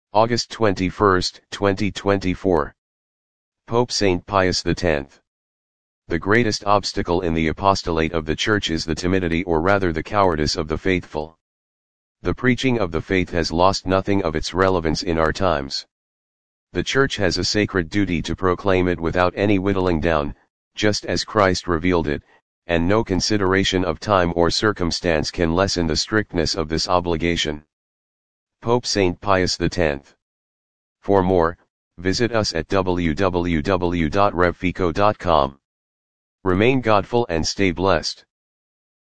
August 21, 2024. Pope Saint Pius X. The greatest obstacle in the apostolate of the Church is the timidity, or rather the cowardice, of the faithful. The preaching of the faith has lost nothing of its relevance in our times. The Church has a sacred duty to proclaim it without any whittling down, just as Christ revealed it, and no consideration of time or circumstance can lessen the strictness of this obligation. Pope Saint Pius X. For more, visit us at www.revfico.com. Remain godful and stay blessed.